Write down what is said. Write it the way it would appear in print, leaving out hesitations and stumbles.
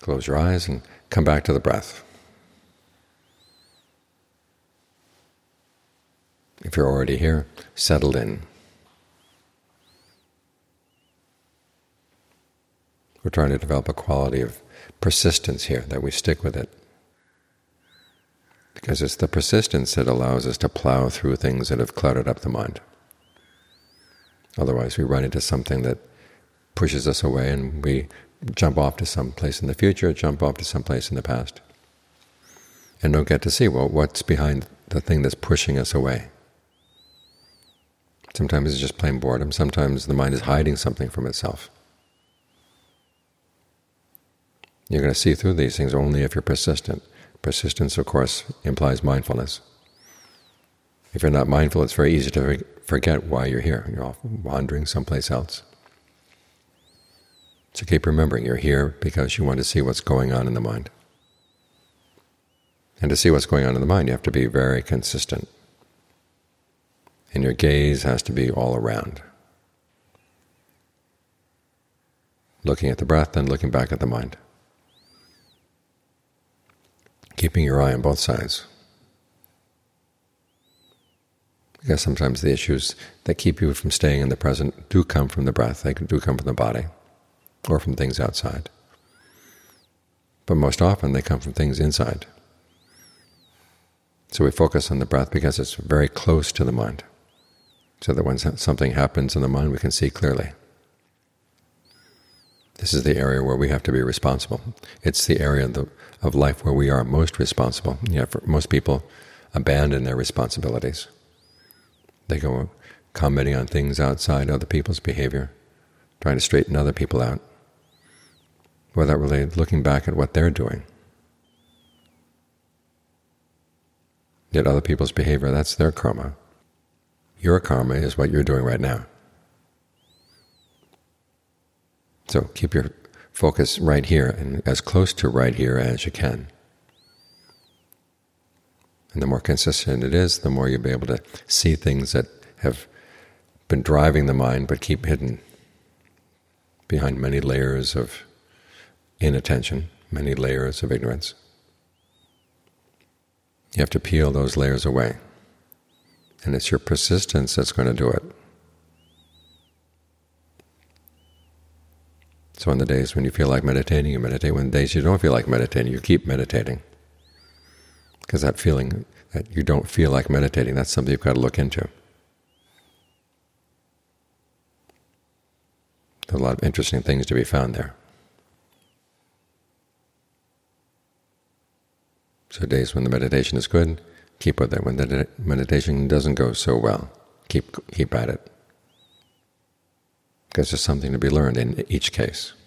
Close your eyes and come back to the breath. If you're already here, settled in. We're trying to develop a quality of persistence here, that we stick with it. Because it's the persistence that allows us to plow through things that have cluttered up the mind. Otherwise we run into something that pushes us away and we jump off to some place in the future, jump off to some place in the past, and don't get to see, well, what's behind the thing that's pushing us away. Sometimes it's just plain boredom. Sometimes the mind is hiding something from itself. You're going to see through these things only if you're persistent. Persistence, of course, implies mindfulness. If you're not mindful, it's very easy to forget why you're here. You're off wandering someplace else. So keep remembering you're here because you want to see what's going on in the mind. And to see what's going on in the mind, you have to be very consistent. And your gaze has to be all around. Looking at the breath and looking back at the mind. Keeping your eye on both sides. Because sometimes the issues that keep you from staying in the present do come from the breath, they do come from the body, or from things outside. But most often they come from things inside. So we focus on the breath because it's very close to the mind, so that when something happens in the mind we can see clearly. This is the area where we have to be responsible. It's the area of life where we are most responsible. Most people abandon their responsibilities. They go commenting on things outside other people's behavior, trying to straighten other people out, without really looking back at what they're doing. Yet other people's behavior, that's their karma. Your karma is what you're doing right now. So keep your focus right here, and as close to right here as you can. And the more consistent it is, the more you'll be able to see things that have been driving the mind but keep hidden behind many layers of inattention, many layers of ignorance. You have to peel those layers away. And it's your persistence that's going to do it. So on the days when you feel like meditating, you meditate. When the days you don't feel like meditating, you keep meditating. Because that feeling that you don't feel like meditating, that's something you've got to look into. There's a lot of interesting things to be found there. So days when the meditation is good, keep with it. When the meditation doesn't go so well, keep at it. Because there's something to be learned in each case.